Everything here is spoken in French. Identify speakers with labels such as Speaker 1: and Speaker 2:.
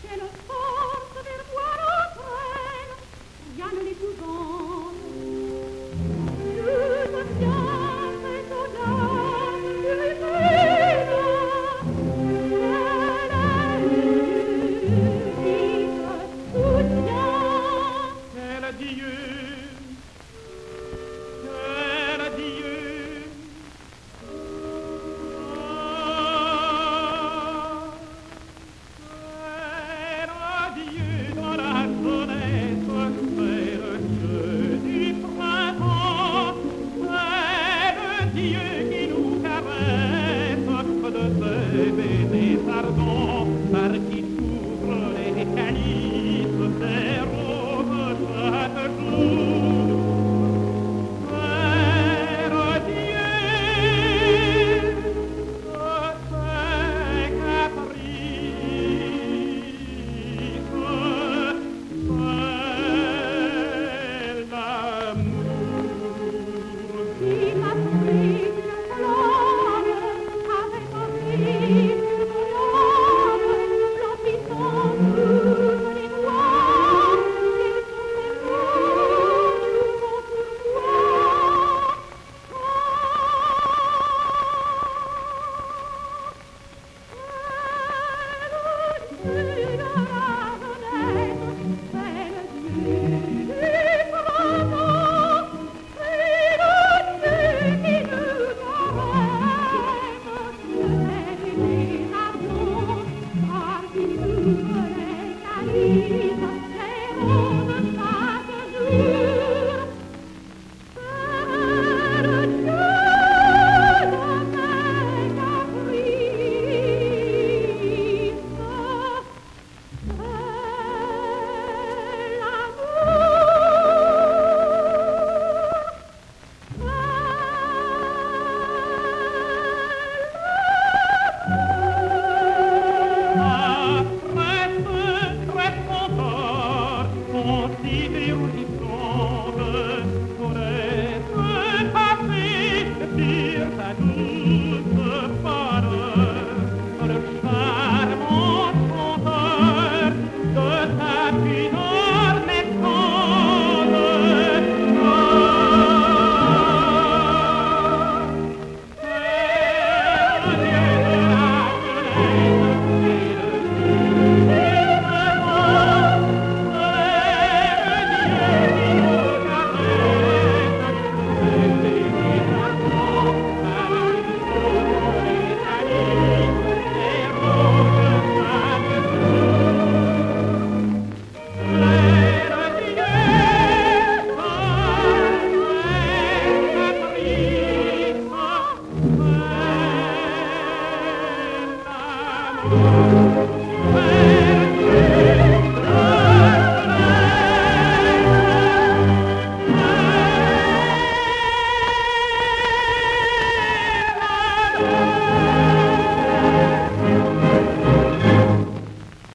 Speaker 1: quelle force vers moi l'entraîne, gagne les couvents. Je te tiens, cette audace, tu m'aimes. Quel adieu, quel adieu. Quel adieu dans la jeunesse, quel adieu du printemps, quel adieu qui nous caresse de ces baisers ardents par qui s'ouvrent les calices des roses chaque jour. Quel adieu, ces caprices, l'amour qui m'a pris une flamme avec envie d'une flamme, l'emplissant toutes les voies. Quels sont ces mots nouveaux pour moi? Quel adieu.